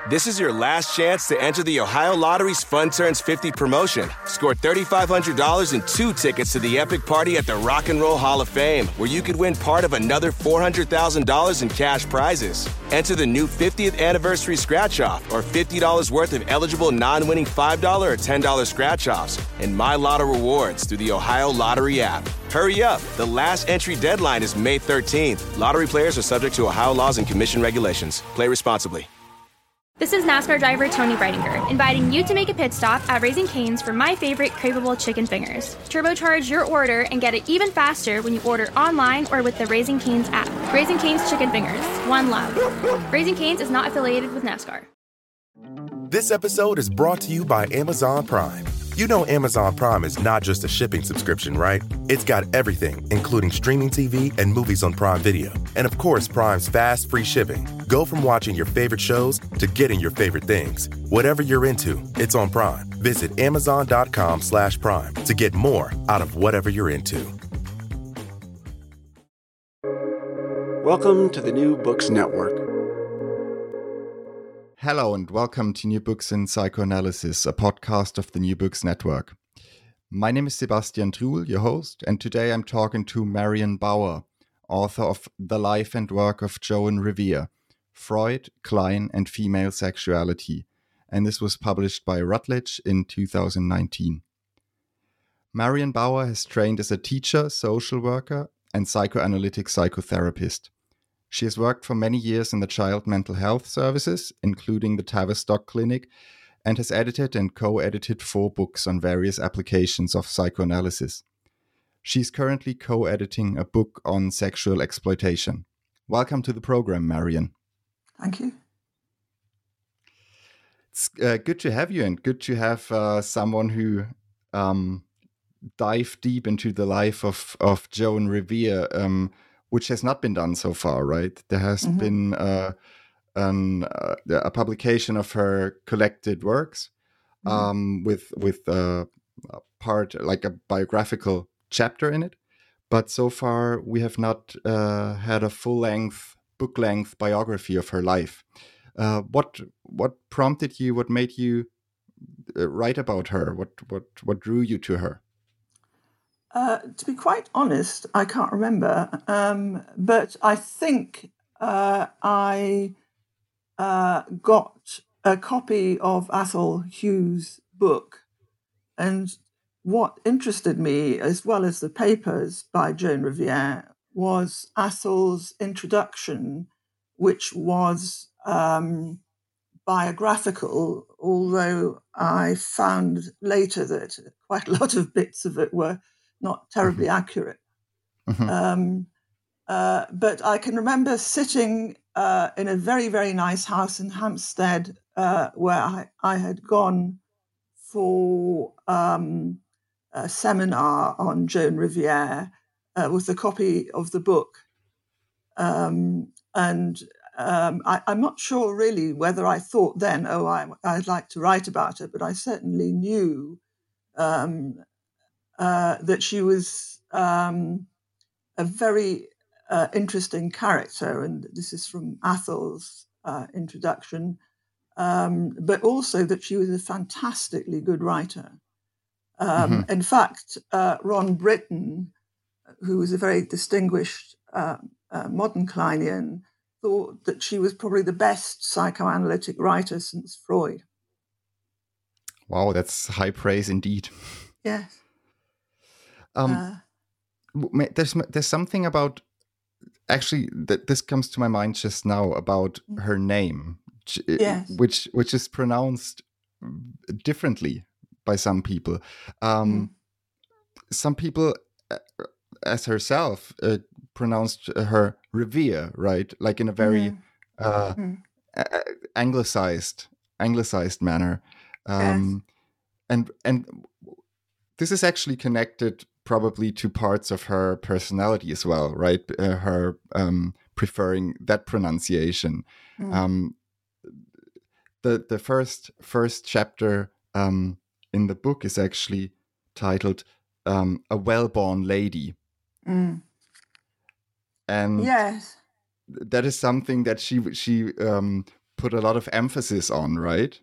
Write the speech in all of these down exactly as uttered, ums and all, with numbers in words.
This is your last chance to enter the Ohio Lottery's Fun Turns fifty promotion. Score three thousand five hundred dollars and two tickets to the epic party at the Rock and Roll Hall of Fame, where you could win part of another four hundred thousand dollars in cash prizes. Enter the new fiftieth anniversary scratch-off or fifty dollars worth of eligible non-winning five dollars or ten dollars scratch-offs and My Lotto rewards through the Ohio Lottery app. Hurry up. The last entry deadline is May thirteenth. Lottery players are subject to Ohio laws and commission regulations. Play responsibly. This is NASCAR driver Tony Breidinger, inviting you to make a pit stop at Raising Cane's for my favorite craveable chicken fingers. Turbocharge your order and get it even faster when you order online or with the Raising Cane's app. Raising Cane's Chicken Fingers. One love. Raising Cane's is not affiliated with NASCAR. This episode is brought to you by Amazon Prime. You know Amazon Prime is not just a shipping subscription, right? It's got everything, including streaming T V and movies on Prime Video. And of course, Prime's fast, free shipping. Go from watching your favorite shows to getting your favorite things. Whatever you're into, it's on Prime. Visit amazon.com slash prime to get more out of whatever you're into. Welcome to the New Books Network. Hello and welcome to New Books in Psychoanalysis, a podcast of the New Books Network. My name is Sebastian Truhl, your host, and today I'm talking to Marion Bauer, author of The Life and Work of Joan Revere, Freud, Klein, and Female Sexuality, and this was published by Routledge in two thousand nineteen. Marion Bauer has trained as a teacher, social worker, and psychoanalytic psychotherapist. She has worked for many years in the child mental health services, including the Tavistock Clinic, and has edited and co-edited four books on various applications of psychoanalysis. She is currently co-editing a book on sexual exploitation. Welcome to the program, Marion. Thank you. It's uh, good to have you, and good to have uh, someone who um, dived deep into the life of, of Joan Revere, um, which has not been done so far, right? There has mm-hmm. been uh, an, uh, a publication of her collected works mm-hmm. um, with with uh, a part, like a biographical chapter in it. But so far, we have not uh, had a full-length, book-length biography of her life. Uh, what what prompted you? What made you uh, write about her? What what what drew you to her? Uh, to be quite honest, I can't remember, um, but I think uh, I uh, got a copy of Athol Hughes' book, and what interested me, as well as the papers by Joan Revere, was Athol's introduction, which was um, biographical, although I found later that quite a lot of bits of it were not terribly mm-hmm. accurate. Mm-hmm. Um, uh, but I can remember sitting uh, in a very, very nice house in Hampstead uh, where I, I had gone for um, a seminar on Joan Revere uh, with a copy of the book. Um, and um, I, I'm not sure really whether I thought then, oh, I, I'd like to write about it, but I certainly knew um, Uh, that she was um, a very uh, interesting character, and this is from Athol's uh, introduction, um, but also that she was a fantastically good writer. Um, mm-hmm. In fact, uh, Ron Britton, who was a very distinguished uh, uh, modern Kleinian, thought that she was probably the best psychoanalytic writer since Freud. Wow, that's high praise indeed. Yes. Um, uh, there's there's something about, actually, that this comes to my mind just now about her name, yes. which which is pronounced differently by some people. Um, mm. Some people, as herself, uh, pronounced her Revere, right? Like in a very mm. Uh, mm. anglicized anglicized manner, um, yes. and and this is actually connected probably to parts of her personality as well, right? Uh, her um, preferring that pronunciation. Mm. Um, the the first first chapter um, in the book is actually titled um, "A Well-Born Lady," mm. and yes, that is something that she she um, put a lot of emphasis on, right?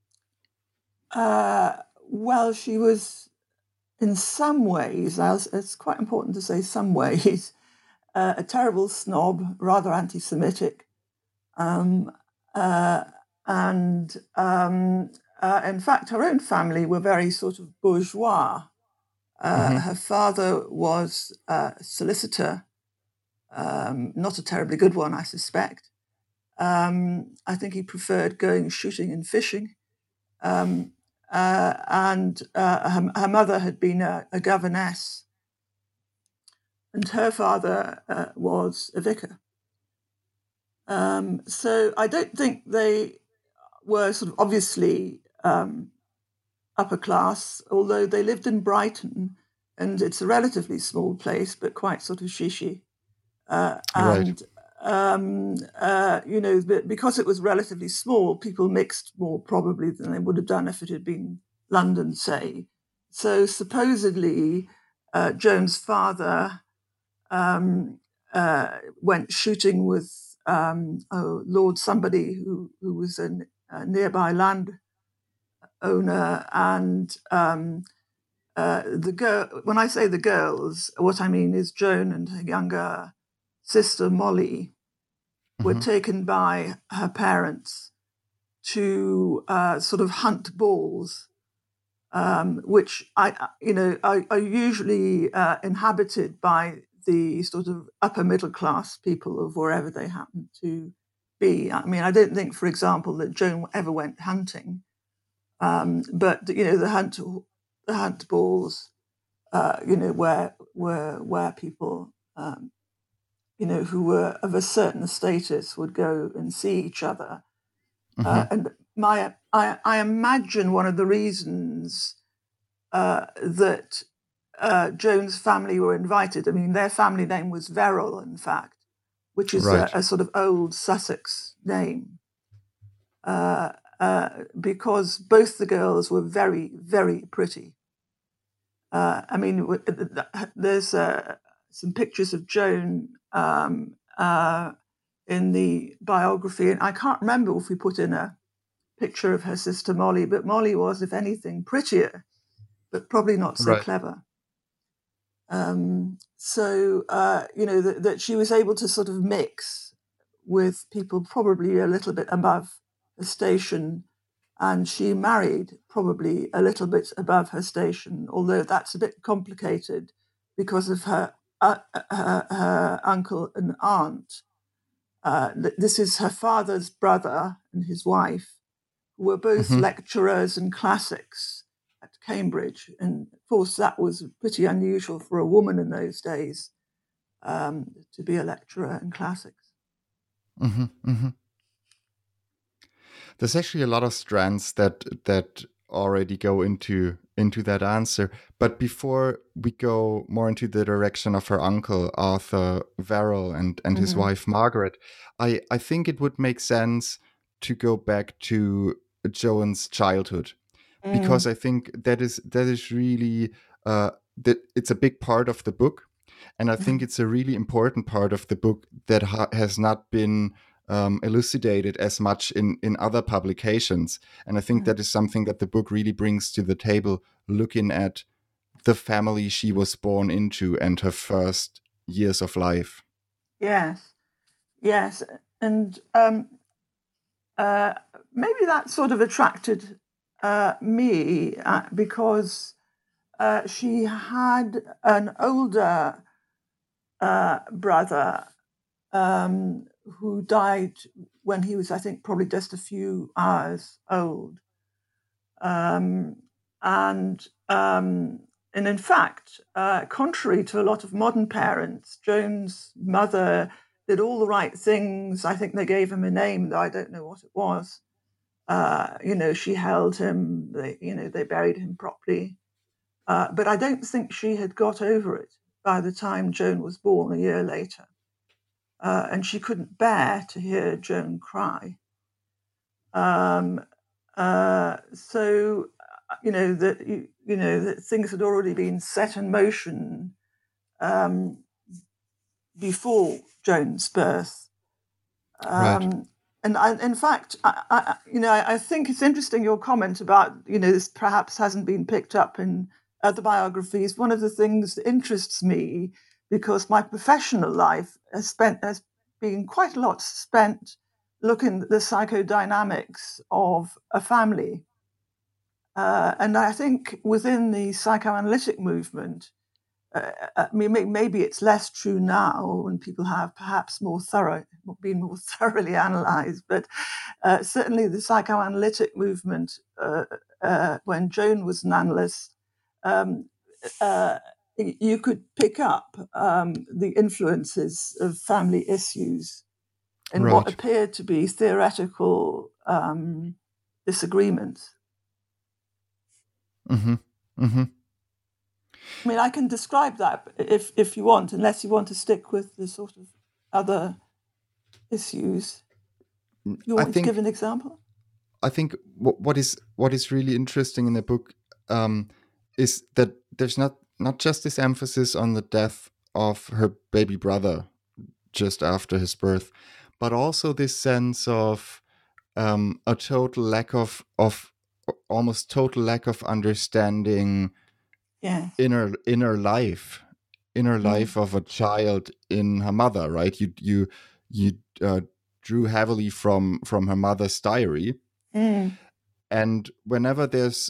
Uh, well, she was, in some ways, it's quite important to say some ways, uh, a terrible snob, rather anti-Semitic. Um, uh, and um, uh, in fact, her own family were very sort of bourgeois. Uh, Mm-hmm. Her father was a solicitor, um, not a terribly good one, I suspect. Um, I think he preferred going shooting and fishing. Um, uh, and uh, her, her mother had been a, a governess, and her father uh, was a vicar. Um, so I don't think they were sort of obviously um, upper class, although they lived in Brighton, and it's a relatively small place, but quite sort of shishy. Uh, and, Right. um, uh, you know, because it was relatively small, people mixed more probably than they would have done if it had been London, say. So supposedly, uh, Joan's father um, uh, went shooting with um, oh, Lord somebody who, who was a, a nearby land owner, and um, uh, the girl. When I say the girls, what I mean is Joan and her younger sister Molly were Mm-hmm. taken by her parents to uh, sort of hunt bulls, um, which I, you know, are, are usually uh, inhabited by the sort of upper middle class people of wherever they happen to be. I mean, I don't think, for example, that Joan ever went hunting, um, but you know, the hunt, the hunt bulls, uh, you know, where where where people. Um, you know, who were of a certain status would go and see each other. Mm-hmm. Uh, and my, I, I imagine one of the reasons uh, that uh, Joan's family were invited, I mean, their family name was Verrill, in fact, which is Right. a, a sort of old Sussex name, uh, uh, because both the girls were very, very pretty. Uh, I mean, there's uh, some pictures of Joan um, uh, in the biography, and I can't remember if we put in a picture of her sister Molly, but Molly was, if anything, prettier, but probably not so Right. clever. Um, so, uh, you know, that, that she was able to sort of mix with people probably a little bit above the station, and she married probably a little bit above her station, although that's a bit complicated because of her, uh, her, her uncle and aunt. Uh, this is her father's brother and his wife, who were both Mm-hmm. lecturers in classics at Cambridge. And of course, that was pretty unusual for a woman in those days, um, to be a lecturer in classics. Mm-hmm. Mm-hmm. There's actually a lot of strands that that already go into into that answer. But before we go more into the direction of her uncle Arthur Verrill and and his Mm-hmm. wife Margaret, I I think it would make sense to go back to Joan's childhood, Mm. because I think that is that is really uh, that it's a big part of the book, and I think it's a really important part of the book that ha- has not been um, elucidated as much in, in other publications. And I think that is something that the book really brings to the table, looking at the family she was born into and her first years of life. Yes, yes. And um, uh, maybe that sort of attracted uh, me uh, because uh, she had an older uh, brother um, who died when he was, I think, probably just a few hours old. Um, and um, and in fact, uh, contrary to a lot of modern parents, Joan's mother did all the right things. I think they gave him a name, though I don't know what it was. Uh, you know, she held him. They, you know, they buried him properly. Uh, but I don't think she had got over it by the time Joan was born a year later. Uh, and she couldn't bear to hear Joan cry. Um, uh, so, you know, that you, you know that things had already been set in motion um, before Joan's birth. Um, Right. and I, in fact, I, I, you know, I, I think it's interesting your comment about, you know, this perhaps hasn't been picked up in other biographies. One of the things that interests me, because my professional life has spent has been quite a lot spent looking at the psychodynamics of a family. Uh, and I think within the psychoanalytic movement, uh, I mean, maybe it's less true now when people have perhaps more thorough, been more thoroughly analysed, but uh, certainly the psychoanalytic movement, uh, uh, when Joan was an analyst, um, uh, you could pick up um, the influences of family issues in Right. what appeared to be theoretical um, disagreements. Mm-hmm. Mm-hmm. I mean, I can describe that if if you want, unless you want to stick with the sort of other issues. You want I me think, to give an example? I think what, what is what is really interesting in the book um, is that there's not not just this emphasis on the death of her baby brother just after his birth, but also this sense of um, a total lack of of almost total lack of understanding Yeah. inner inner life inner Mm. life of a child in her mother, right? You you you uh, drew heavily from from her mother's diary, Mm. and whenever there's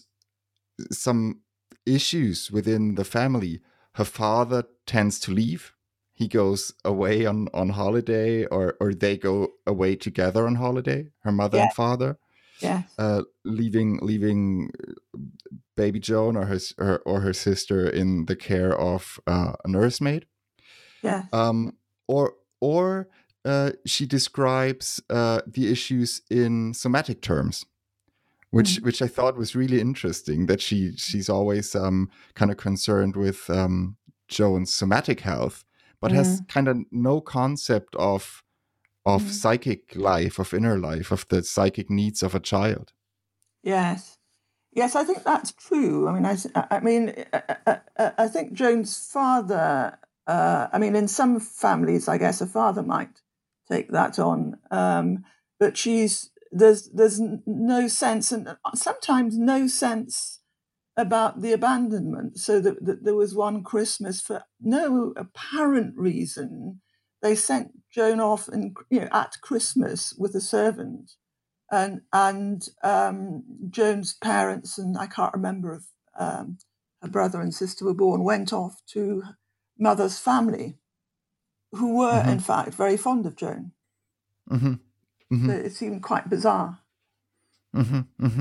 some issues within the family, her father tends to leave. He goes away on on holiday, or or they go away together on holiday, her mother Yeah. and father, Yes. uh, leaving leaving baby Joan or her, her or her sister in the care of uh, a nursemaid. Yes. Um, or or uh, she describes uh, the issues in somatic terms, which Mm. which I thought was really interesting. That she she's always um, kind of concerned with um, Joan's somatic health, but has Mm. kind of no concept of of Mm. psychic life, of inner life, of the psychic needs of a child. Yes. Yes, I think that's true. I mean, I, s- I- I mean, I, I, I I think Joan's father. Uh, I mean, in some families, I guess a father might take that on, um, but she's there's there's n- no sense, and sometimes no sense about the abandonment. So that, that there was one Christmas, for no apparent reason, they sent Joan off, and you know, at Christmas with a servant. And and um, Joan's parents, and I can't remember if um, her brother and sister were born, went off to mother's family, who were Mm-hmm. in fact very fond of Joan. Mm-hmm. Mm-hmm. So it seemed quite bizarre. Mm-hmm. Mm-hmm.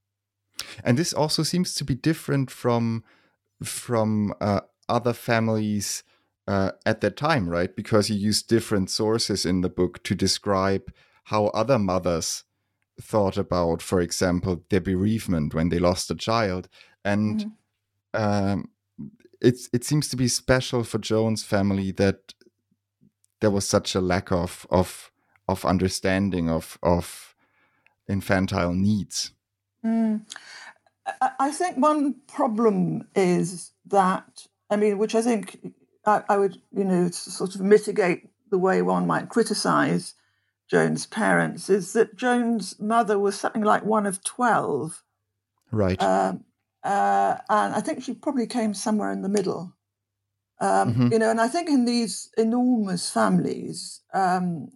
And this also seems to be different from from uh, other families uh, at that time, right? Because you use different sources in the book to describe how other mothers thought about, for example, their bereavement when they lost a child. And Mhm. um, it's it seems to be special for Joan's family that there was such a lack of of of understanding of of infantile needs. Mm. I, I think one problem is that, I mean, which I think I, I would, you know, sort of mitigate the way one might criticize Joan's parents, is that Joan's mother was something like one of twelve. Right. Um, uh, and I think she probably came somewhere in the middle. Um, Mm-hmm. You know, and I think in these enormous families, um,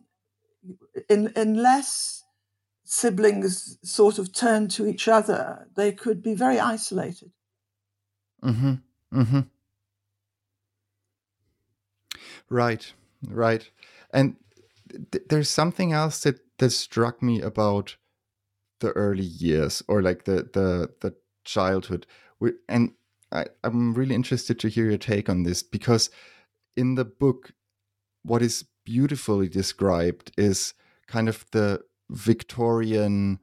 in, unless siblings sort of turn to each other, they could be very isolated. Mm-hmm. Mm-hmm. Right. Right. And th- there's something else that, that struck me about the early years, or like the the the childhood. We- And I, I'm really interested to hear your take on this, because in the book, what is beautifully described is kind of the Victorian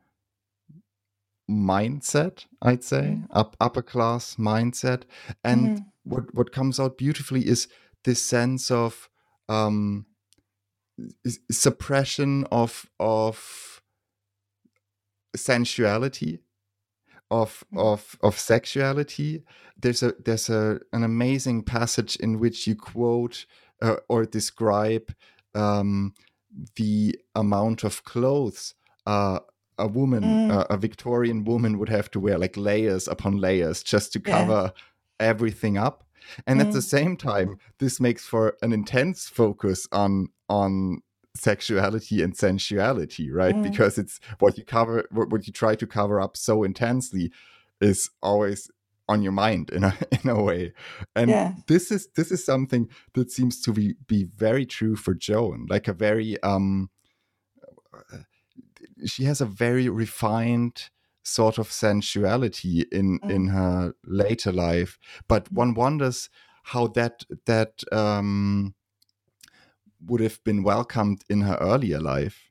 mindset, I'd say, Mm. up upper class mindset. And Mm. what what comes out beautifully is this sense of um, s- suppression of of sensuality, of Mm. of of sexuality. There's a there's a an amazing passage in which you quote uh, or describe um, the amount of clothes uh, a woman, Mm. uh, a Victorian woman would have to wear, like layers upon layers, just to Yeah. cover everything up. And at the Mm. same time, this makes for an intense focus on on sexuality and sensuality, right? Mm. Because it's what you cover, what what you try to cover up so intensely is always on your mind in a in a way. And Yeah. this is this is something that seems to be be very true for Joan, like a very um she has a very refined sort of sensuality in Mm. in her later life, but one wonders how that that um would have been welcomed in her earlier life.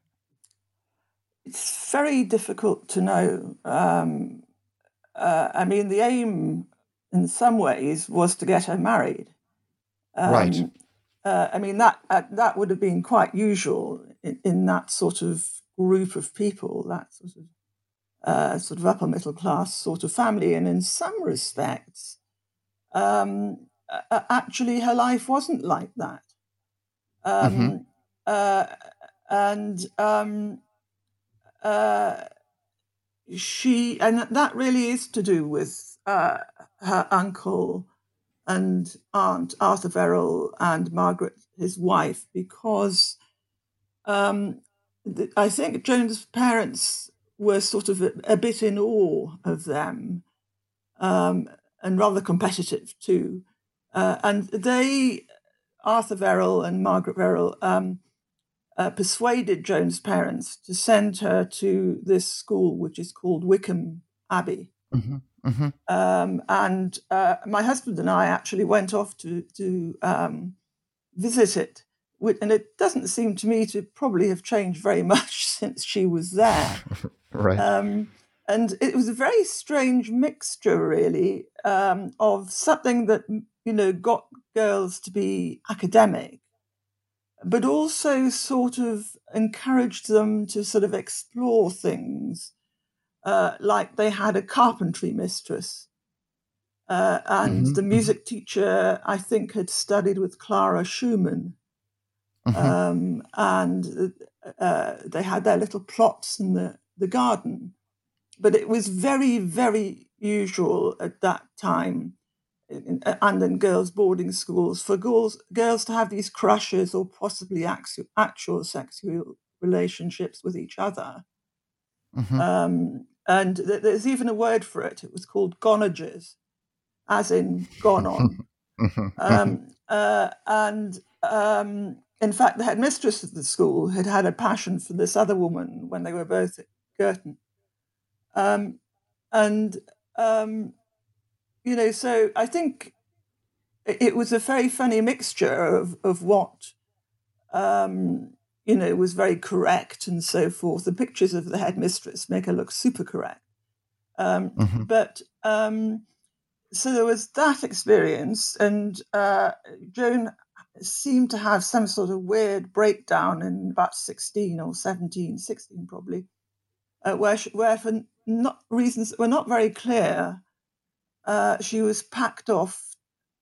It's very difficult to know. Um, uh, I mean, the aim in some ways was to get her married. Um, Right. uh, I mean, that uh, that would have been quite usual in, in that sort of group of people, that sort of uh, sort of upper middle class sort of family. And in some respects, um, uh, actually, her life wasn't like that. Um, Mm-hmm. uh, and um, uh, she, and that really is to do with uh, her uncle and aunt, Arthur Verrill, and Margaret, his wife, because um, th- I think Joan's parents were sort of a, a bit in awe of them, um, and rather competitive too. Uh, and they, Arthur Verrill and Margaret Verrill, um, uh, persuaded Joan's parents to send her to this school, which is called Wickham Abbey. Mm-hmm. Mm-hmm. Um, and uh, my husband and I actually went off to to um, visit it, and it doesn't seem to me to probably have changed very much since she was there. Right. Um, and it was a very strange mixture, really, um, of something that, you know, got girls to be academic, but also sort of encouraged them to sort of explore things. Uh, like they had a carpentry mistress. Uh, and Mm-hmm. the music teacher, I think, had studied with Clara Schumann. Mm-hmm. Um, and uh, they had their little plots in the, the garden. But it was very, very usual at that time, in, and in girls' boarding schools, for girls, girls to have these crushes or possibly actual, actual sexual relationships with each other. Mm-hmm. Um, and th- there's even a word for it. It was called gonages, as in gone on. Mm-hmm. Um, uh, and um, in fact, the headmistress of the school had had a passion for this other woman when they were both at Girton. Um, and, um, you know, so I think it was a very funny mixture of, of what, um, you know, was very correct and so forth. The pictures of the headmistress make her look super correct. Um, Mm-hmm. But um, so there was that experience, and uh, Joan seemed to have some sort of weird breakdown in about sixteen or seventeen, sixteen probably, uh, where, she, where for not reasons that were not very clear, uh, she was packed off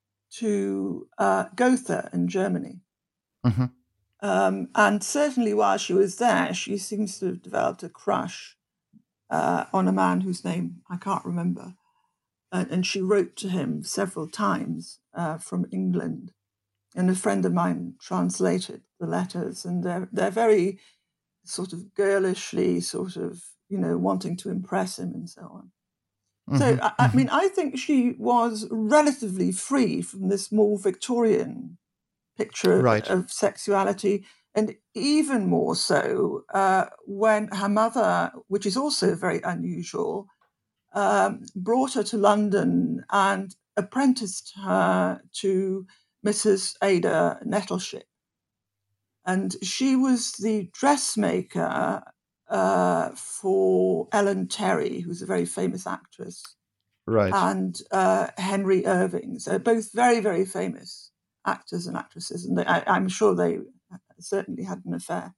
to uh, Gotha in Germany. Mm-hmm. Um, and certainly while she was there, she seems to have developed a crush uh, on a man whose name I can't remember. Uh, and she wrote to him several times uh, from England. And a friend of mine translated the letters, and they're, they're very sort of girlishly, sort of, you know, wanting to impress him and so on. Mm-hmm. So, I, I mean, I think she was relatively free from this more Victorian picture Right. of sexuality, and even more so uh, when her mother, which is also very unusual, um, brought her to London and apprenticed her to Missus Ada Nettleship. And she was the dressmaker uh, for Ellen Terry, who's a very famous actress, Right. and uh, Henry Irving. So both very, very famous actors and actresses. And they, I, I'm sure they certainly had an affair.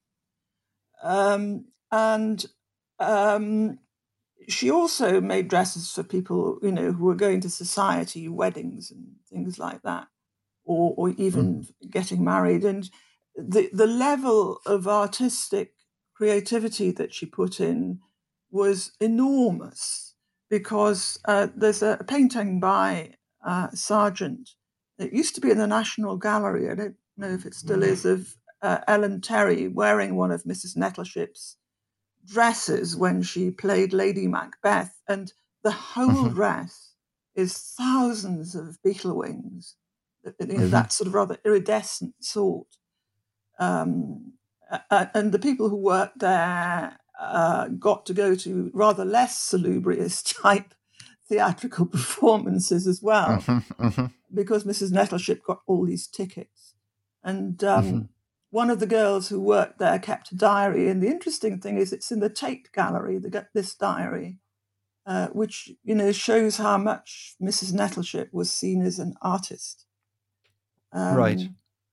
Um, and um, she also made dresses for people, you know, who were going to society weddings and things like that, or, or even Mm-hmm. getting married. And the the level of artistic creativity that she put in was enormous, because uh, there's a painting by uh, Sargent that used to be in the National Gallery. I don't know if it still is, of uh, Ellen Terry wearing one of Missus Nettleship's dresses when she played Lady Macbeth, and the whole Mhm. dress is thousands of beetle wings, you know, Mhm. that sort of rather iridescent sort. Um, uh, and the people who worked there uh, got to go to rather less salubrious type theatrical performances as well, Mhm. Mhm. because Missus Nettleship got all these tickets. And um, Mhm. one of the girls who worked there kept a diary. And the interesting thing is it's in the Tate Gallery, the, this diary, uh, which, you know, shows how much Missus Nettleship was seen as an artist. Um, Right.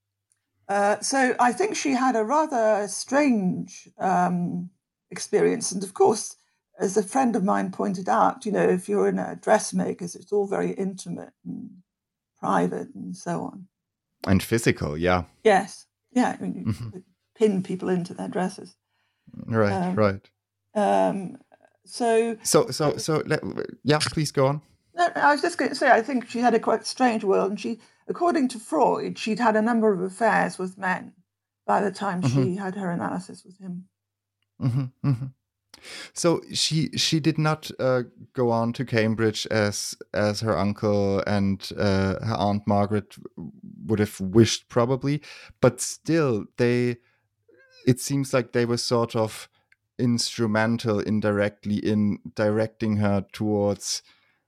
Uh, so I think she had a rather strange um, experience. And of course, as a friend of mine pointed out, you know, if you're in a dressmaker's, it's all very intimate and private and so on. And physical, yeah. Yes. Yeah. I mean, you Mhm. pin people into their dresses. Right, Um, right. um, so, So, so, so, let, yeah, please go on. no, I was just going to say, I think she had a quite strange world. And she, according to Freud, she'd had a number of affairs with men by the time Mhm. she had her analysis with him. Mhm. Mhm. So she she did not uh, go on to Cambridge as as her uncle and uh, her aunt Margaret would have wished, probably, but still they it seems like they were sort of instrumental indirectly in directing her towards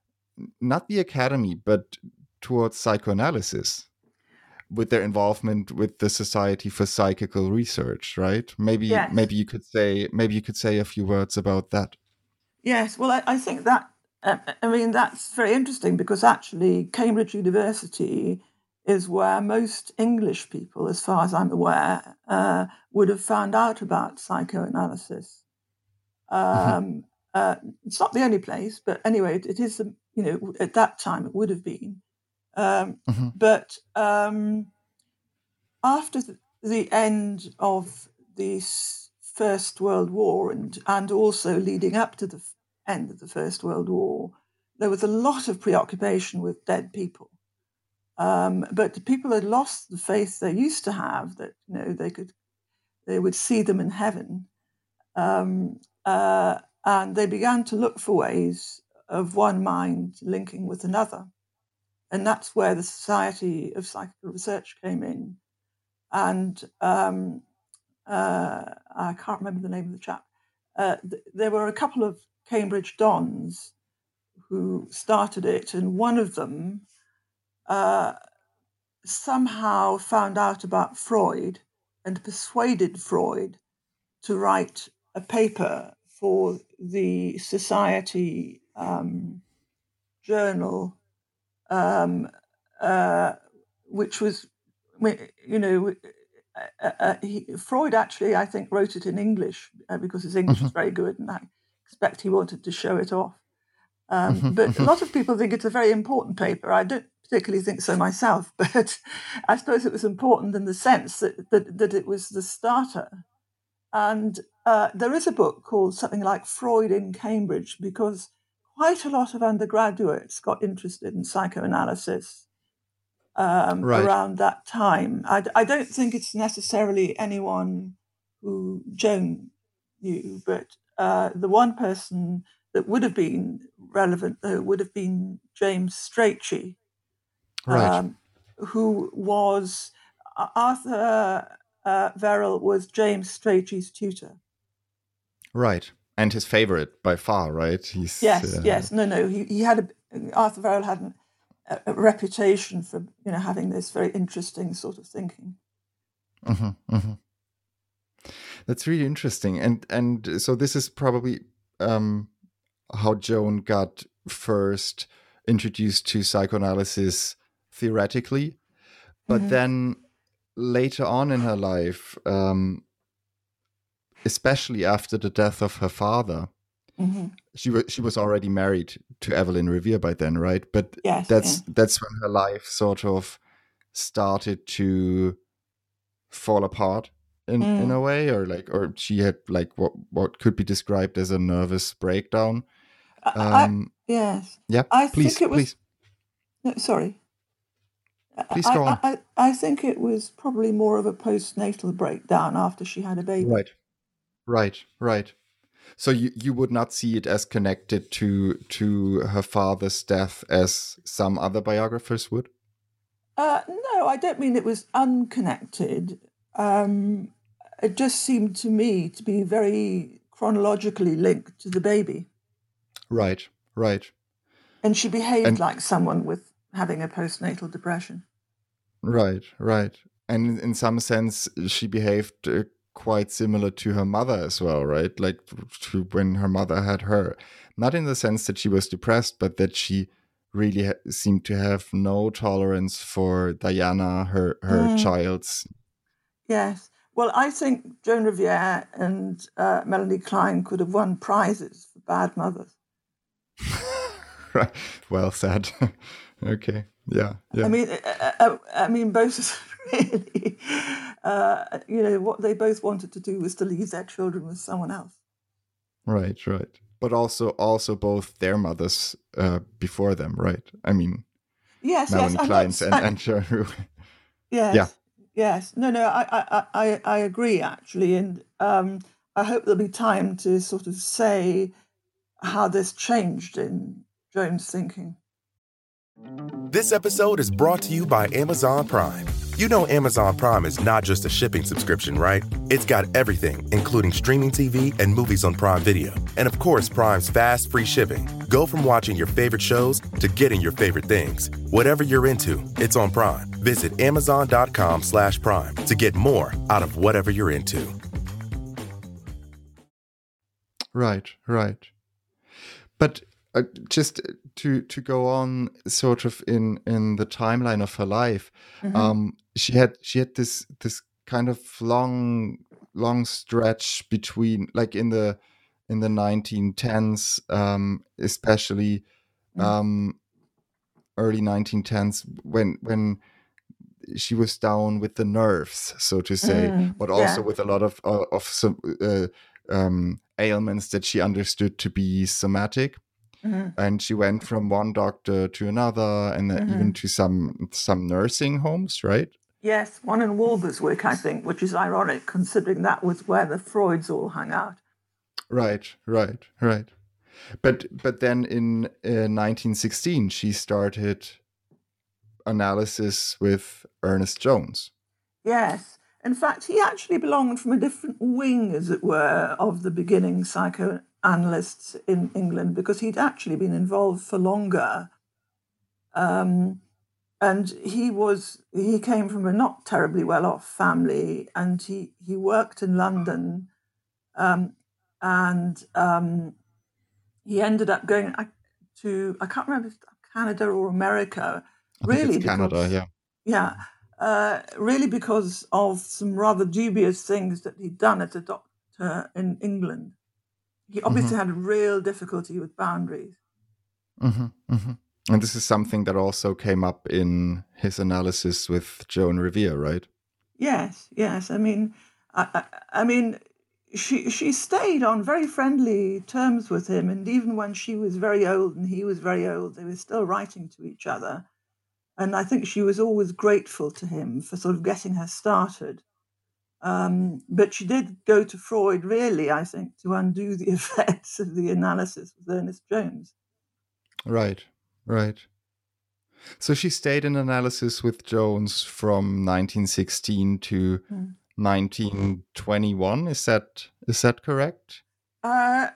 not the academy but towards psychoanalysis, with their involvement with the Society for Psychical Research, right? Maybe Yes. maybe you could say maybe you could say a few words about that. Yes, well, I, I think that, uh, I mean, that's very interesting, because actually Cambridge University is where most English people, as far as I'm aware, uh, would have found out about psychoanalysis. Um, uh, it's not the only place, but anyway, it, it is, the, you know, at that time it would have been. Um, Mhm. but um, after the, the end of the s- First World War, and, and also leading up to the f- end of the First World War, there was a lot of preoccupation with dead people. Um, but people had lost the faith they used to have, that, you know, they could, they would see them in heaven. Um, uh, and they began to look for ways of one mind linking with another. And that's where the Society of Psychical Research came in. And um, uh, I can't remember the name of the chap. Uh, th- there were a couple of Cambridge dons who started it, and one of them uh, somehow found out about Freud and persuaded Freud to write a paper for the Society um, journal, um, uh, which was, you know, uh, uh, he, Freud actually, I think, wrote it in English uh, because his English Mhm. is very good, and I expect he wanted to show it off. Um, Mhm. but a Mhm. lot of people think it's a very important paper. I don't particularly think so myself, but I suppose it was important in the sense that that, that it was the starter. And uh, there is a book called something like Freud in Cambridge, because quite a lot of undergraduates got interested in psychoanalysis um, Right. around that time. I, I don't think it's necessarily anyone who Joan knew, but uh, the one person that would have been relevant, though, would have been James Strachey, Right. um, who was uh, Arthur uh, Verrill was James Strachey's tutor. Right. And his favorite by far, right? He's Yes, uh, yes, no, no. He he had a, Arthur Verrill had an, a, a reputation for, you know, having this very interesting sort of thinking. mhm, mhm. That's really interesting. And and so this is probably um, how Joan got first introduced to psychoanalysis theoretically, but Mm-hmm. then later on in her life, um, especially after the death of her father, Mm-hmm. she was she was already married to Evelyn Revere by then, right? But Yes, that's yeah. that's when her life sort of started to fall apart in, Mm. in a way, or like, or she had like what what could be described as a nervous breakdown. I, Um, I, yes. yeah, I please, think it was. please, No, sorry. please I, go on. I, I, I think it was probably more of a postnatal breakdown after she had a baby. Right, right, right. So you, you would not see it as connected to to her father's death as some other biographers would? Uh, no, I don't mean it was unconnected. Um, it just seemed to me to be very chronologically linked to the baby. Right, right. And she behaved And like someone with having a postnatal depression. right, right. And in, in some sense, she behaved uh, quite similar to her mother as well, right? Like to when her mother had her. Not in the sense that she was depressed, but that she really ha- seemed to have no tolerance for Diana, her her Mm. child's. Yes. Well, I think Joan Riviere and uh, Melanie Klein could have won prizes for bad mothers. Right. Well said. Okay. Yeah. Yeah. I mean, I, I, I mean, both really, uh, you know, what they both wanted to do was to leave their children with someone else. Right. Right. But also, also both their mothers uh, before them, right? I mean, Yes, Melanie yes, and Klein's that's- and I- and Joan. yes, Yeah. yes. No, no, I, I, I, I agree actually, and um, I hope there'll be time to sort of say how this changed in Joan's thinking. This episode is brought to you by Amazon Prime. You know Amazon Prime is not just a shipping subscription, right? It's got everything, including streaming T V and movies on Prime Video. And of course, Prime's fast, free shipping. Go from watching your favorite shows to getting your favorite things. Whatever you're into, it's on Prime. Visit amazon.com slash prime to get more out of whatever you're into. Right, right. But uh, just to to go on, sort of in in the timeline of her life, Mhm. um, she had she had this this kind of long long stretch between, like in the in the nineteen tens, um, especially Mm. um, early nineteen tens, when when she was down with the nerves, so to say, Mm, but also yeah. with a lot of uh, of some uh, um, ailments that she understood to be somatic. Mhm. And she went from one doctor to another, and then even to some some nursing homes, right? Yes, one in Walberswick, I think, which is ironic considering that was where the Freuds all hung out. Right, right, right. But but then in uh, nineteen sixteen, she started analysis with Ernest Jones. Yes. In fact, he actually belonged from a different wing, as it were, of the beginning psychoanalysts in England, because he'd actually been involved for longer. Um, and he was he came from a not terribly well-off family, and he, he worked in London, um, and um, he ended up going to, I can't remember if Canada or America, I think really it's Canada, because, yeah. yeah, uh, really because of some rather dubious things that he'd done as a doctor in England. He obviously had a real difficulty with boundaries. hmm hmm And this is something that also came up in his analysis with Joan Riviere, right? Yes, yes. I mean, I, I, I mean, she she stayed on very friendly terms with him, and even when she was very old and he was very old, they were still writing to each other. And I think she was always grateful to him for sort of getting her started. Um, but she did go to Freud, really, I think, to undo the effects of the analysis with Ernest Jones. Right, right. So she stayed in analysis with Jones from nineteen sixteen to Mm. nineteen twenty-one. Is that is that correct? Uh,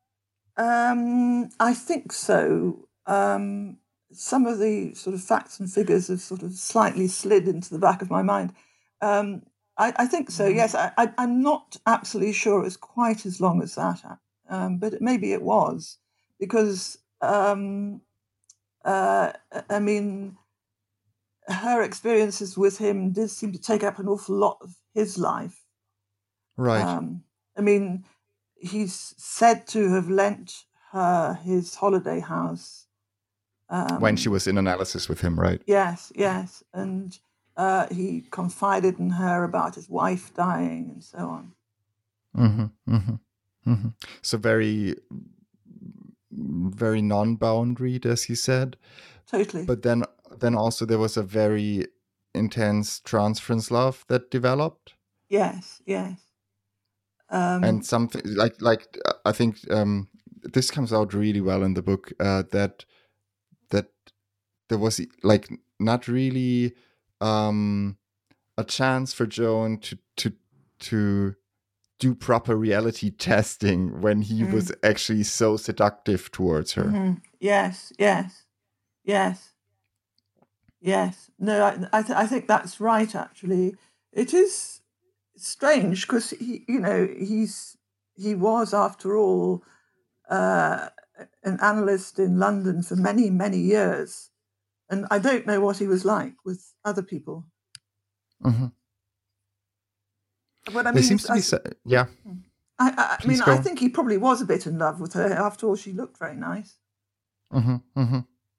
um, I think so. Um, some of the sort of facts and figures have sort of slightly slid into the back of my mind. Um, I, I think so, yes. I, I, I'm not absolutely sure it was quite as long as that, um, but it, maybe it was, because, um, uh, I mean, her experiences with him did seem to take up an awful lot of his life. Right. Um, I mean, he's said to have lent her his holiday house. Um, when she was in analysis with him, right? Yes, yes. And Uh, he confided in her about his wife dying and so on. Mm-hmm, mm-hmm, mm-hmm. So very, very non-bound read, as you said. Totally. But then, then also there was a very intense transference love that developed. Yes, yes. Um, and something like like I think um, this comes out really well in the book, uh, that that there was like not really um, a chance for Joan to to to do proper reality testing when he mm, was actually so seductive towards her. Mm-hmm. Yes, yes, yes, yes. No, I I, th- I think that's right. Actually, it is strange because he, you know, he's he was after all uh, an analyst in London for many many years, and I don't know what he was like with other people. Mm-hmm. But I There mean, seems to be, so, yeah. I, I, I mean, go. I think he probably was a bit in love with her. After all, she looked very nice. Mm-hmm, mm-hmm.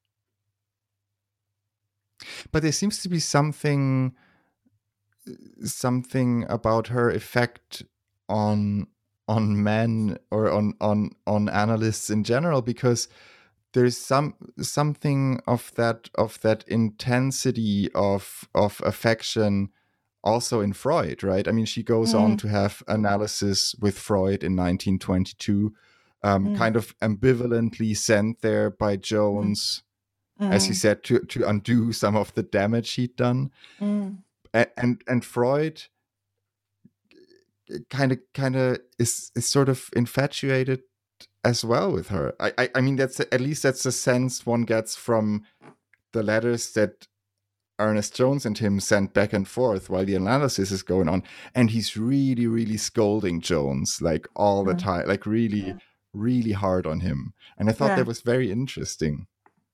But there seems to be something, something about her effect on on men or on on on analysts in general, because there's some something of that of that intensity of of affection also in Freud, right? I mean, she goes Mm. on to have analysis with Freud in nineteen twenty-two, um, Mm. kind of ambivalently sent there by Jones, Mm. as you said, to to undo some of the damage he'd done. Mm. And, and and Freud kind of kind of is is sort of infatuated as well with her. I, I I mean, that's at least that's the sense one gets from the letters that Ernest Jones and him sent back and forth while the analysis is going on, and he's really really scolding Jones like all the Mm. time, like really really hard on him. And I thought Yeah. that was very interesting.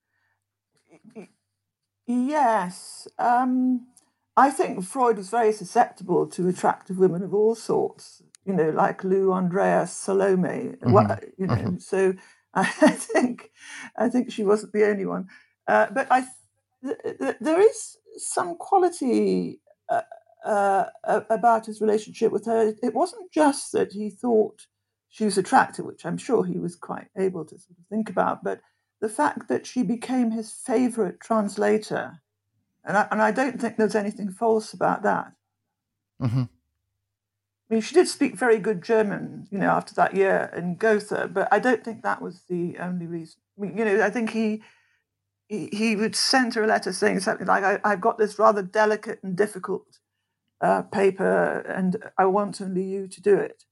Yes. Um, I think Freud was very susceptible to attractive women of all sorts, you know, like Lou, Andreas, Salome, Mm-hmm. you know. Mm-hmm. So I think I think she wasn't the only one. Uh, but I th- th- there is some quality uh, uh, about his relationship with her. It wasn't just that he thought she was attractive, which I'm sure he was quite able to sort of think about, but the fact that she became his favorite translator. And I, and I don't think there's anything false about that. Mm-hmm. I mean, she did speak very good German, you know, after that year in Gotha, but I don't think that was the only reason. I mean, you know, I think he he, he would send her a letter saying something like, I, I've got this rather delicate and difficult uh, paper, and I want only you to do it.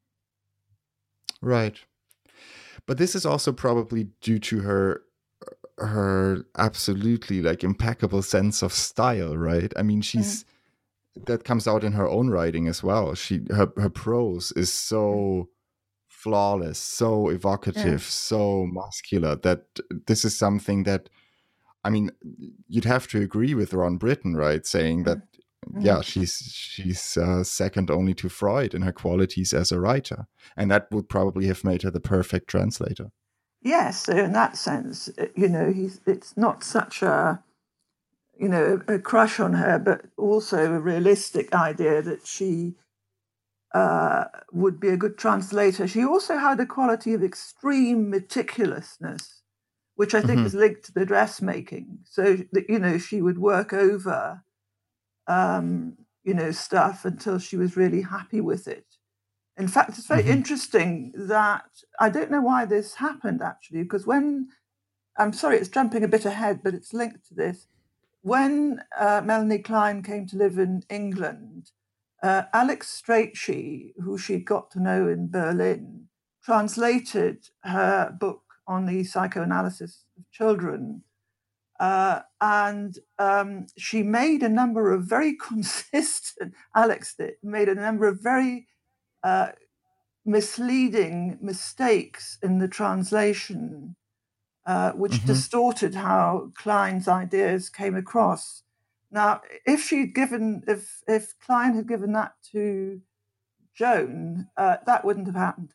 Right. But this is also probably due to her her absolutely like impeccable sense of style, right? I mean, she's mm. that comes out in her own writing as well. She her her prose is so flawless, so evocative, yeah. so muscular, that this is something that, I mean, you'd have to agree with Ron Britton, right? Saying that mm. yeah, she's she's uh, second only to Freud in her qualities as a writer, and that would probably have made her the perfect translator. Yes, so in that sense, you know, he's it's not such a, you know, a crush on her, but also a realistic idea that she uh, would be a good translator. She also had a quality of extreme meticulousness, which I think mm-hmm. is linked to the dressmaking. So that, you know, she would work over, um, you know, stuff until she was really happy with it. In fact, it's very mm-hmm. interesting that I don't know why this happened, actually, because when, I'm sorry, it's jumping a bit ahead, but it's linked to this. When uh, Melanie Klein came to live in England, uh, Alex Strachey, who she got to know in Berlin, translated her book on the psychoanalysis of children. Uh, and um, she made a number of very consistent, Alex did, made a number of very Uh, misleading mistakes in the translation, uh, which mm-hmm. distorted how Klein's ideas came across. Now, if she'd given, if if Klein had given that to Joan, uh, that wouldn't have happened.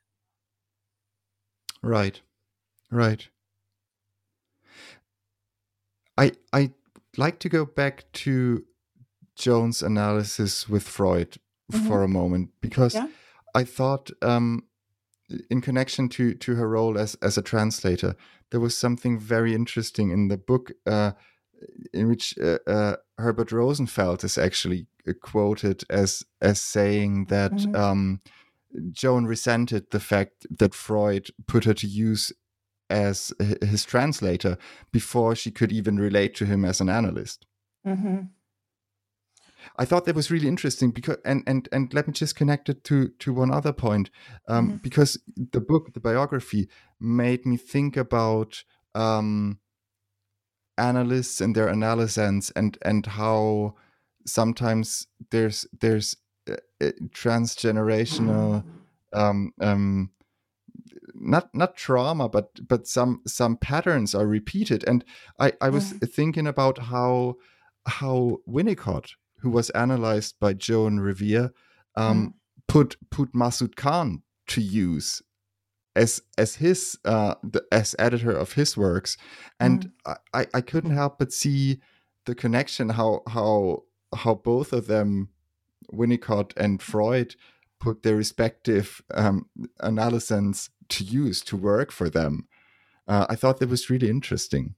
Right, right. I I like to go back to Joan's analysis with Freud mm-hmm. for a moment, because yeah. I thought um, in connection to, to her role as, as a translator, there was something very interesting in the book uh, in which uh, uh, Herbert Rosenfeld is actually quoted as as saying that mm-hmm. um, Joan resented the fact that Freud put her to use as his translator before she could even relate to him as an analyst. Mm-hmm. I thought that was really interesting because, and and and let me just connect it to to one other point, um, mm-hmm. because the book, the biography, made me think about um, analysts and their analyses, and and how sometimes there's there's uh, transgenerational um, um, not not trauma, but but some some patterns are repeated, and I I was mm-hmm. thinking about how how Winnicott, who was analyzed by Joan Revere, um, mm. put put Masood Khan to use as as his uh, the, as editor of his works, and mm. I, I couldn't help but see the connection, how how how both of them, Winnicott and Freud, put their respective um, analyses to use to work for them. Uh, I thought that was really interesting.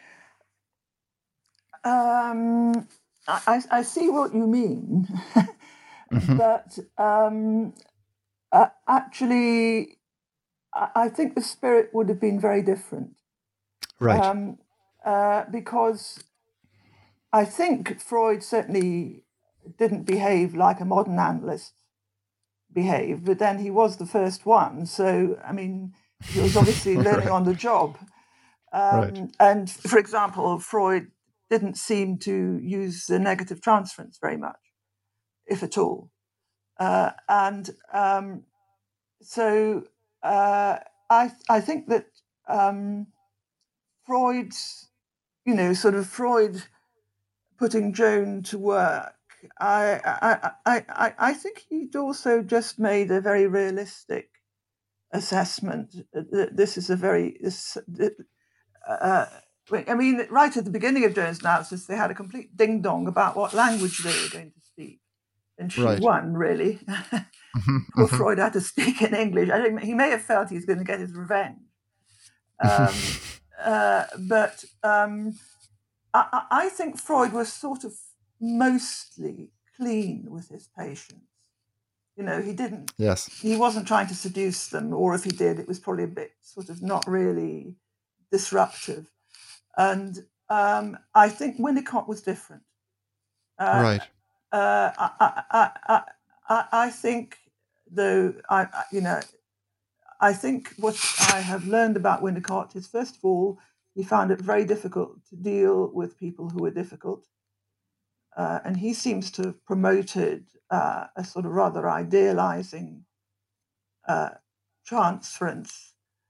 Um. I, I see what you mean, mm-hmm. but um, uh, actually, I, I think the spirit would have been very different. Right. Um, uh, because I think Freud certainly didn't behave like a modern analyst behaved, but then he was the first one. So, I mean, he was obviously learning right. on the job. Um, right. And, for example, Freud didn't seem to use the negative transference very much, if at all. Uh, and um, so uh, I I think that um, Freud's, you know, sort of Freud putting Joan to work, I I I I, I think he'd also just made a very realistic assessment that this is a very this, uh, I mean, right at the beginning of Joan's analysis, they had a complete ding-dong about what language they were going to speak. And she right. won, really. Mm-hmm, Poor mm-hmm. Freud had to speak in English. I think he may have felt he was going to get his revenge. Um, uh, but um, I, I think Freud was sort of mostly clean with his patients. You know, he didn't... Yes. He wasn't trying to seduce them, or if he did, it was probably a bit sort of not really disruptive. And um, I think Winnicott was different. Uh, right. Uh, I, I, I, I, I think, though, I, you know, I think what I have learned about Winnicott is, first of all, he found it very difficult to deal with people who were difficult. Uh, and he seems to have promoted uh, a sort of rather idealizing uh, transference.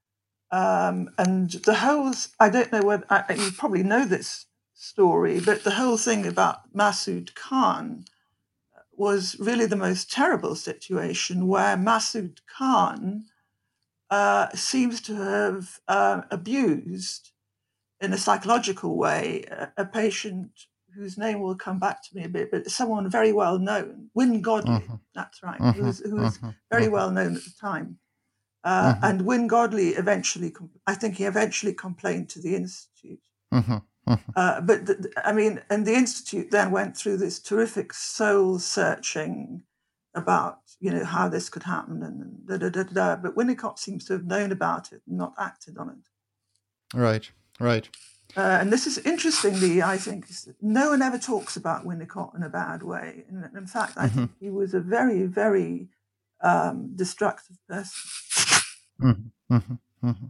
Um, and the whole, I don't know whether, I, you probably know this story, but the whole thing about Masood Khan was really the most terrible situation, where Masood Khan uh, seems to have uh, abused, in a psychological way, a, a patient whose name will come back to me a bit, but someone very well known, Wynne Godley, uh-huh. that's right, uh-huh. who was, who was uh-huh. very well known at the time. Uh, uh-huh. And Wynne Godley eventually, I think he eventually complained to the Institute. Uh-huh. Uh-huh. Uh, but, the, I mean, and the Institute then went through this terrific soul searching about, you know, how this could happen and da da da da. But Winnicott seems to have known about it and not acted on it. Right, right. Uh, and this is interestingly, I think, no one ever talks about Winnicott in a bad way. In, in fact, I mm-hmm. think he was a very, very um, destructive person. Mm-hmm. Mm-hmm. Mm-hmm.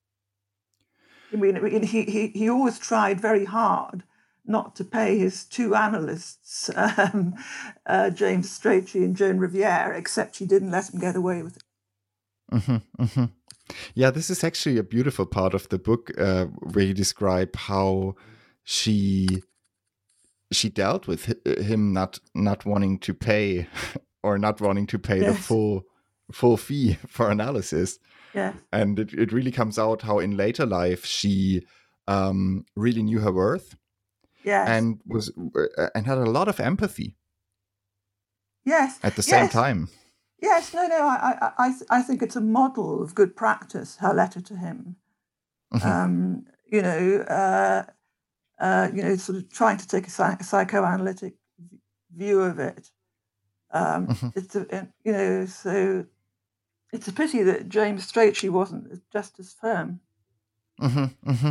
I mean, he, he, he always tried very hard not to pay his two analysts, um, uh, James Strachey and Joan Revere, except she didn't let him get away with it. Mm-hmm. Mm-hmm. Yeah, this is actually a beautiful part of the book uh, where you describe how she she dealt with him not not wanting to pay or not wanting to pay yes. the full full fee for analysis. Yeah. And it, it really comes out how in later life she um, really knew her worth. Yes. and was uh, and had a lot of empathy. Yes. At the same yes. time. Yes. No. No. I. I. I think it's a model of good practice. Her letter to him. Mm-hmm. Um, you know. Uh, uh, you know, sort of trying to take a psych- psychoanalytic view of it. Um, mm-hmm. It's a, you know, so it's a pity that James Strachey wasn't just as firm. Mm-hmm. Mm-hmm.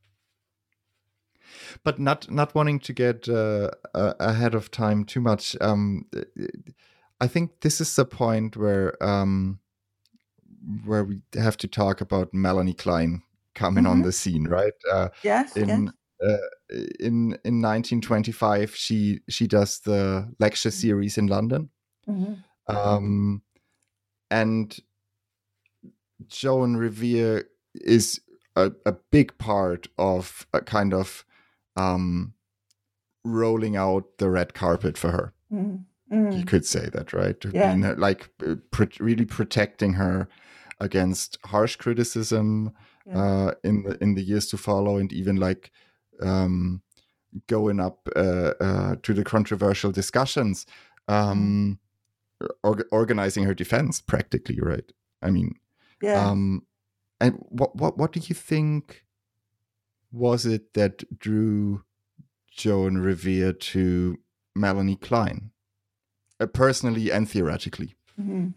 But not not wanting to get uh, uh, ahead of time too much. Um, I think this is the point where um, where we have to talk about Melanie Klein coming mm-hmm. on the scene, right? Uh, yes. In yes. Uh, in in nineteen twenty-five, she she does the lecture series in London, mm-hmm. um, and Joan Revere is a, a big part of a kind of um, rolling out the red carpet for her. Mm-hmm. You could say that, right? Yeah. Being like pr- really protecting her against harsh criticism yeah. uh, in the in the years to follow, and even like um, going up uh, uh, to the controversial discussions, um, mm. or- organizing her defense practically, right? I mean, yeah. Um, and what what what do you think was it that drew Joan Revere to Melanie Klein, uh, personally and theoretically? Mm-hmm.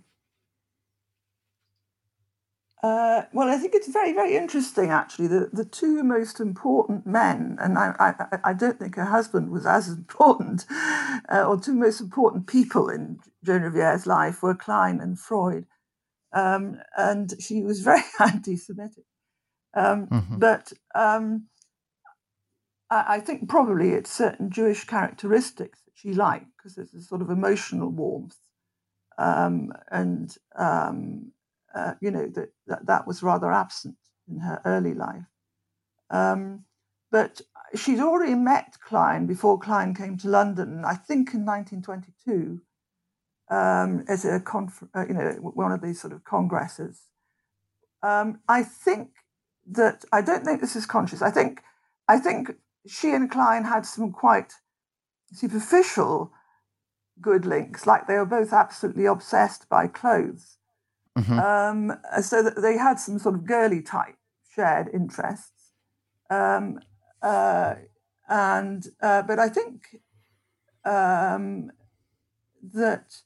Uh, well, I think it's very, very interesting, actually. The, the two most important men, and I, I, I don't think her husband was as important, uh, or two most important people in Joan Revere's life were Klein and Freud. Um, and she was very anti-Semitic. Um, mm-hmm. But um, I, I think probably it's certain Jewish characteristics that she liked, because there's a sort of emotional warmth. Um, and... Um, Uh, you know, that, that that was rather absent in her early life. Um, but she'd already met Klein before Klein came to London, I think in nineteen twenty-two, um, as a conf- uh, you know, one of these sort of congresses. Um, I think that, I don't think this is conscious. I think, I think she and Klein had some quite superficial good links, like they were both absolutely obsessed by clothes. Mm-hmm. Um, so that they had some sort of girly type shared interests, um, uh, and uh, but I think um, that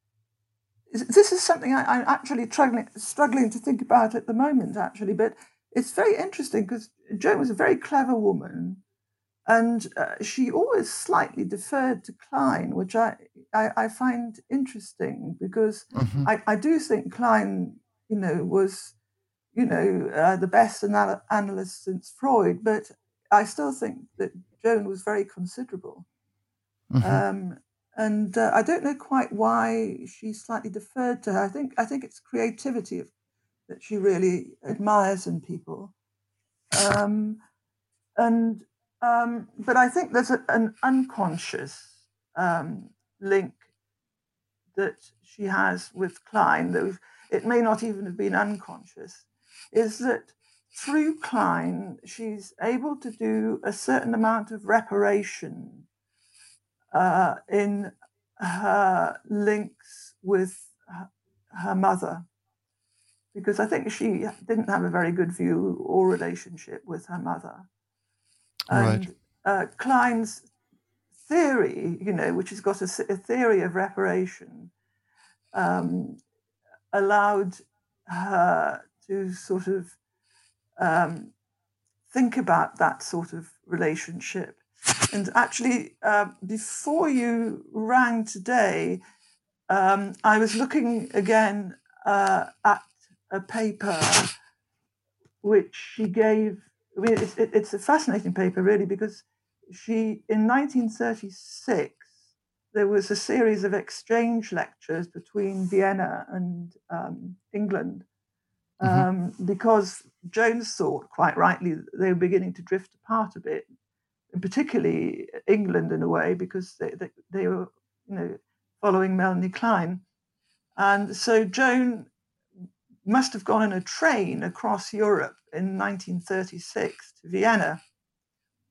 this is something I, I'm actually struggling struggling to think about at the moment. Actually, but it's very interesting because Joan was a very clever woman, and uh, she always slightly deferred to Klein, which I I, I find interesting because mm-hmm. I, I do think Klein, you know, was, you know, uh, the best anal- analyst since Freud, but I still think that Joan was very considerable. Mm-hmm. Um, and uh, I don't know quite why she slightly deferred to her. I think I think it's creativity that she really admires in people. Um, and um, but I think there's a, an unconscious um, link that she has with Klein, though it may not even have been unconscious, is that through Klein, she's able to do a certain amount of reparation uh, in her links with her, her mother, because I think she didn't have a very good view or relationship with her mother. And right. uh, Klein's theory, you know, which has got a, a theory of reparation, um, allowed her to sort of um, think about that sort of relationship. And actually, uh, before you rang today, um, I was looking again uh, at a paper which she gave. I mean, it's, it, it's a fascinating paper, really, because she, in nineteen thirty-six, there was a series of exchange lectures between Vienna and um, England, um, mm-hmm. because Jones thought, quite rightly, that they were beginning to drift apart a bit, and particularly England in a way, because they, they, they were, you know, following Melanie Klein. And so Joan must have gone on a train across Europe in nineteen thirty-six to Vienna.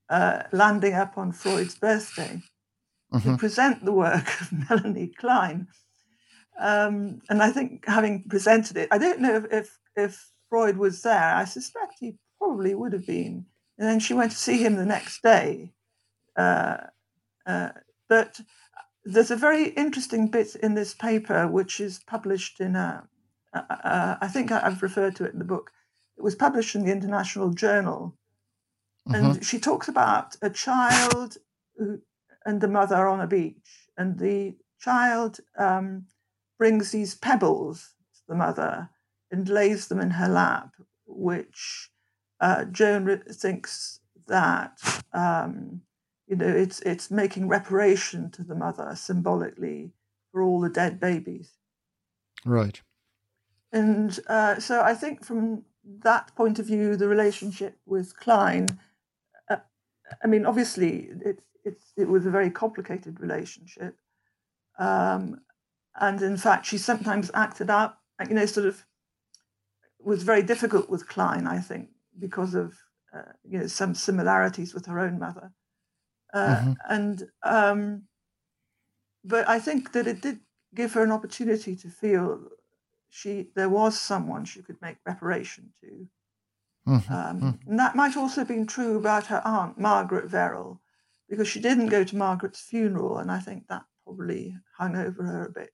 uh, landing up on Freud's birthday Mm-hmm. to present the work of Melanie Klein. Um, and I think having presented it, I don't know if, if, if Freud was there. I suspect he probably would have been. And then she went to see him the next day. Uh, uh, but there's a very interesting bit in this paper, which is published in a, uh, uh, I think I've referred to it in the book. It was published in the International Journal. Mm-hmm. And she talks about a child who, and the mother on a beach. And the child um, brings these pebbles to the mother and lays them in her lap, which uh, Joan re- thinks that, um, you know, it's it's making reparation to the mother symbolically for all the dead babies. Right. And uh, so I think from that point of view, the relationship with Klein, uh, I mean, obviously, it, it, it was a very complicated relationship. Um, and in fact, she sometimes acted out, you know, sort of was very difficult with Klein, I think, because of, uh, you know, some similarities with her own mother. Uh, Mm-hmm. and um, but I think that it did give her an opportunity to feel she there was someone she could make reparation to. Mm-hmm. Um, and that might also have been true about her aunt, Margaret Verrill, because she didn't go to Margaret's funeral, and I think that probably hung over her a bit.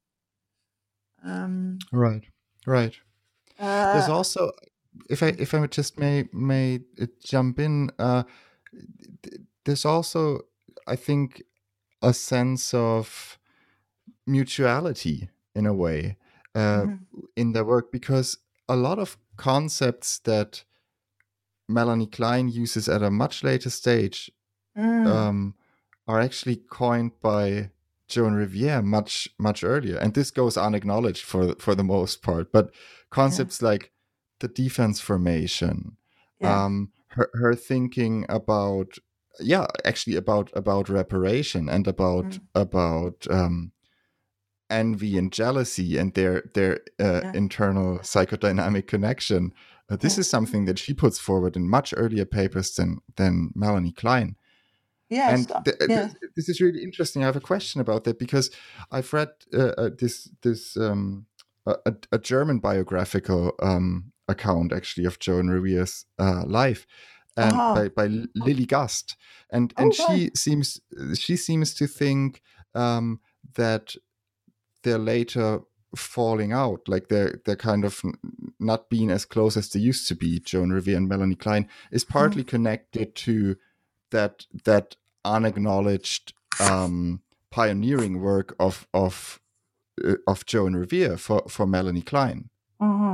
Um, Right, right. uh, There's also, if I if I just may may jump in, uh, there's also, I think, a sense of mutuality in a way uh, mm-hmm. in their work, because a lot of concepts that Melanie Klein uses at a much later stage mm. um, are actually coined by Joan Riviere much much earlier, and this goes unacknowledged for for the most part. But concepts yeah. like the defense formation, yeah. um, her her thinking about yeah, actually about about reparation and about mm. about um, envy and jealousy and their their uh, yeah. internal psychodynamic connection. Uh, this yeah. is something that she puts forward in much earlier papers than than Melanie Klein. Yes, and th- yeah. th- this is really interesting. I have a question about that because I've read uh, uh, this this um, a, a German biographical um, account actually of Joan Riviere's uh, life, and uh-huh. by by Lily Gust, and and oh, she right. seems she seems to think um, that they're later falling out, like they're they're kind of not being as close as they used to be. Joan Riviere and Melanie Klein is partly mm. connected to that that unacknowledged um, pioneering work of of uh, of Joan Riviere for for Melanie Klein. Mm-hmm.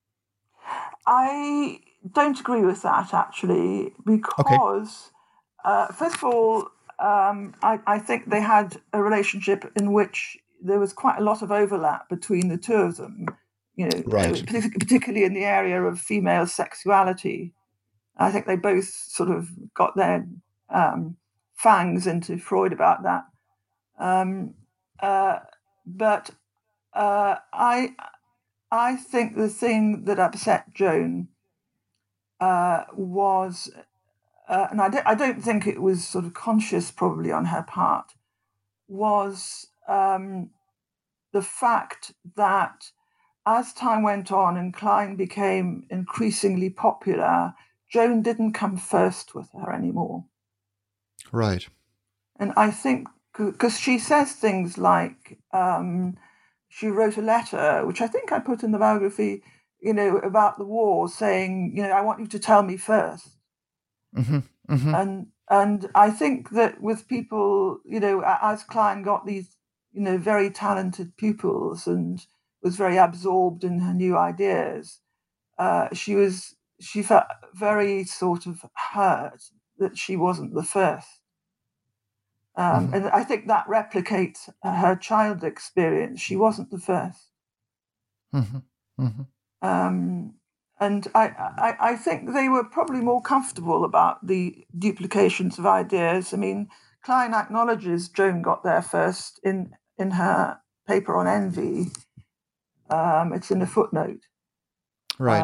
I don't agree with that actually, because okay. uh, first of all, um, I, I think they had a relationship in which there was quite a lot of overlap between the two of them. You know, right. particularly in the area of female sexuality. I think they both sort of got their um, fangs into Freud about that. Um, uh, but uh, I I think the thing that upset Joan uh, was, uh, and I don't, I don't think it was sort of conscious probably on her part, was um, the fact that as time went on and Klein became increasingly popular, Joan didn't come first with her anymore. Right. And I think, because she says things like, um, she wrote a letter, which I think I put in the biography, you know, about the war, saying, you know, I want you to tell me first. Mm-hmm. Mm-hmm. And and I think that with people, you know, as Klein got these, you know, very talented pupils and was very absorbed in her new ideas, uh, she was she felt very sort of hurt that she wasn't the first. Um, mm-hmm. And I think that replicates her child experience. She wasn't the first. Mm-hmm. Mm-hmm. Um, and I, I, I think they were probably more comfortable about the duplications of ideas. I mean, Klein acknowledges Joan got there first in, in her paper on envy. Um, it's in a footnote. Right, um,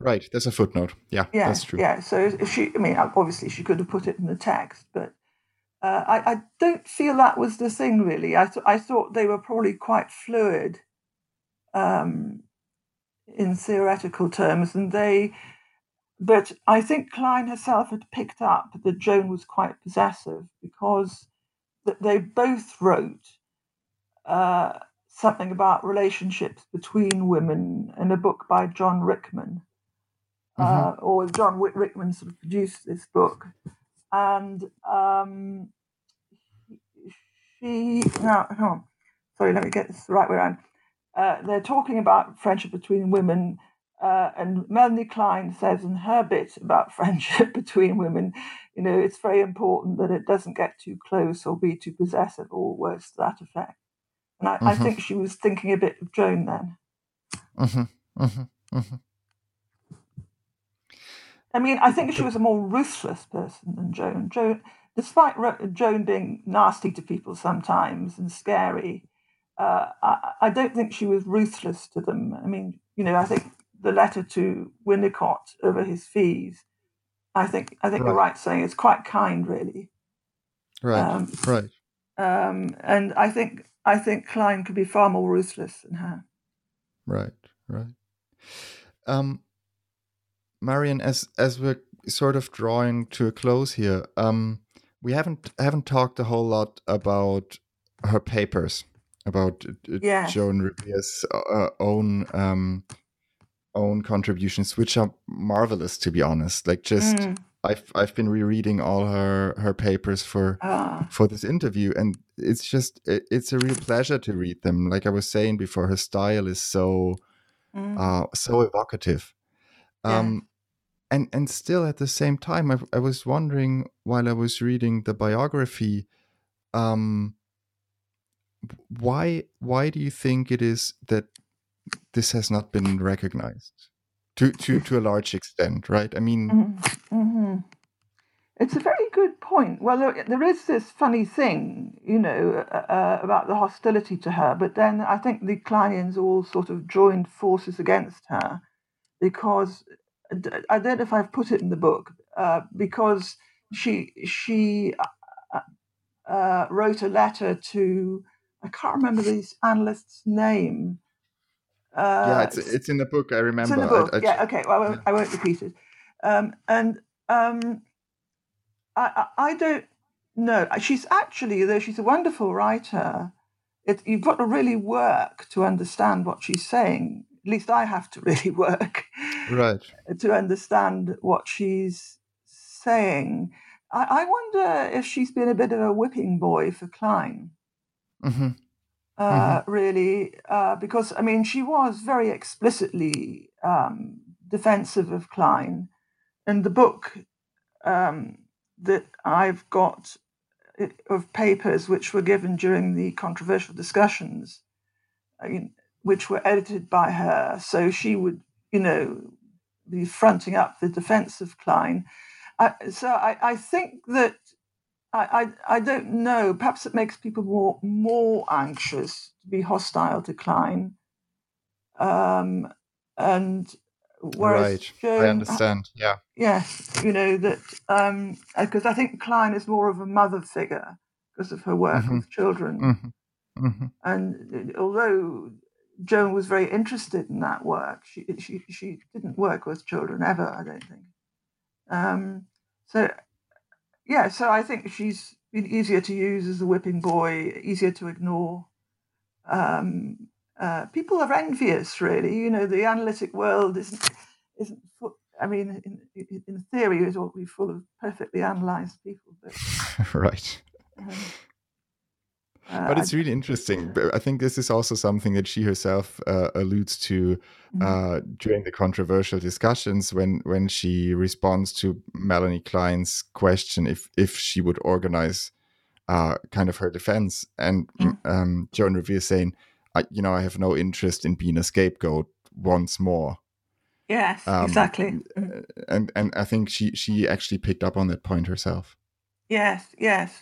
Right, there's a footnote. Yeah, Yeah, that's true. yeah. So if she, I mean, obviously she could have put it in the text, but uh, I, I don't feel that was the thing really. I th- I thought they were probably quite fluid um, in theoretical terms, and they. But I think Klein herself had picked up that Joan was quite possessive because th- they both wrote uh, something about relationships between women in a book by John Rickman. Mm-hmm. Uh, or John Whit- Rickman sort of produced this book, and um, she now, oh, sorry, let me get this the right way around. Uh, they're talking about friendship between women, uh, and Melanie Klein says in her bit about friendship between women, you know, it's very important that it doesn't get too close or be too possessive or worse to that effect. And I, Mm-hmm. I think she was thinking a bit of Joan then. Mm-hmm. Mm-hmm. Mm-hmm. I mean, I think she was a more ruthless person than Joan. Joan, despite Joan being nasty to people sometimes and scary, uh, I, I don't think she was ruthless to them. I mean, you know, I think the letter to Winnicott over his fees, I think I think right. you're right saying it's quite kind, really. Right. Um, right. Um, and I think I think Klein could be far more ruthless than her. Right. Right. Um, Marion, as as we're sort of drawing to a close here, um, we haven't haven't talked a whole lot about her papers, about uh, Yes. Joan Revere's uh, own um, own contributions, which are marvelous, to be honest. Like, just Mm. I've I've been rereading all her her papers for Ah. for this interview, and it's just it, it's a real pleasure to read them. Like I was saying before, her style is so Mm. uh, so evocative. Um, Yes. and and still at the same time, I, I was wondering while I was reading the biography, um, why why do you think it is that this has not been recognized to to to a large extent, right? I mean, Mm-hmm. Mm-hmm. It's a very good point. Well, there, there is this funny thing, you know, uh, about the hostility to her, but then I think the Kleinians all sort of joined forces against her because I don't know if I've put it in the book, uh, because she she uh, uh, wrote a letter to, I can't remember this analyst's name. Uh, yeah, it's it's in the book. I remember. It's in the book. I, I, yeah. Okay. Well, I won't, yeah. I won't repeat it. Um, and um, I, I, I don't know. She's actually, though she's a wonderful writer, it, you've got to really work to understand what she's saying. At least I have to really work Right. to understand what she's saying. I, I wonder if she's been a bit of a whipping boy for Klein. Mm-hmm. Uh, mm-hmm. Really, uh, because I mean, she was very explicitly um, defensive of Klein, and the book um, that I've got of papers which were given during the controversial discussions, I mean, which were edited by her, so she would, you know, be fronting up the defense of Klein. Uh, so I, I think that. I, I I don't know. Perhaps it makes people more more anxious to be hostile to Klein. Um, and whereas Right. Joan, I understand. Yeah. yes, you know that um, because I think Klein is more of a mother figure because of her work Mm-hmm. with children. Mm-hmm. Mm-hmm. And although Joan was very interested in that work, she she she didn't work with children ever. I don't think. Um, so. Yeah, so I think she's been easier to use as a whipping boy, easier to ignore. Um, uh, people are envious, really. You know, the analytic world isn't isn't. Full, I mean, in, in theory, it ought to be full of perfectly analysed people. But, right. Um, uh, but it's I, really interesting. I think this is also something that she herself uh, alludes to uh, mm-hmm. during the controversial discussions when when she responds to Melanie Klein's question if if she would organize uh, kind of her defense, and mm. um, Joan Revere saying, I, you know, I have no interest in being a scapegoat once more. Yes, um, exactly. Mm-hmm. And and I think she she actually picked up on that point herself. Yes, yes.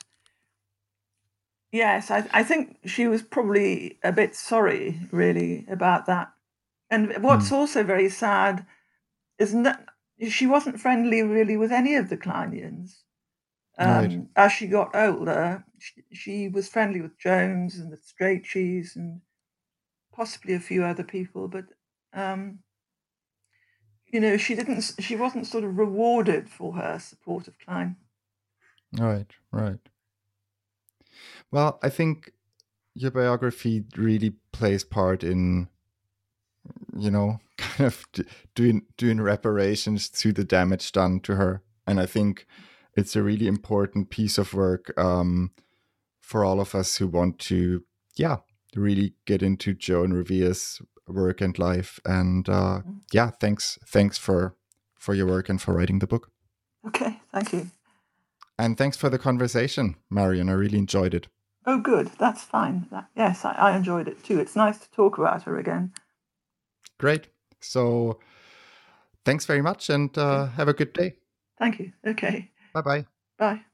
Yes, I, I think she was probably a bit sorry, really, about that. And what's hmm. also very sad is not, she wasn't friendly really with any of the Kleinians. Um, Right. As she got older, she, she was friendly with Jones and the Strachey's and possibly a few other people, but um, you know, she didn't. She wasn't sort of rewarded for her support of Klein. Right, right. Well, I think your biography really plays part in, you know, kind of d- doing doing reparations to the damage done to her, and I think it's a really important piece of work um, for all of us who want to, yeah, really get into Joan Revere's work and life. And uh, yeah, thanks, thanks for for your work and for writing the book. Okay, thank you. And thanks for the conversation, Marion. I really enjoyed it. Oh, good. That's fine. That, yes, I, I enjoyed it too. It's nice to talk about her again. Great. So thanks very much, and uh, have a good day. Thank you. Okay. Bye-bye. Bye.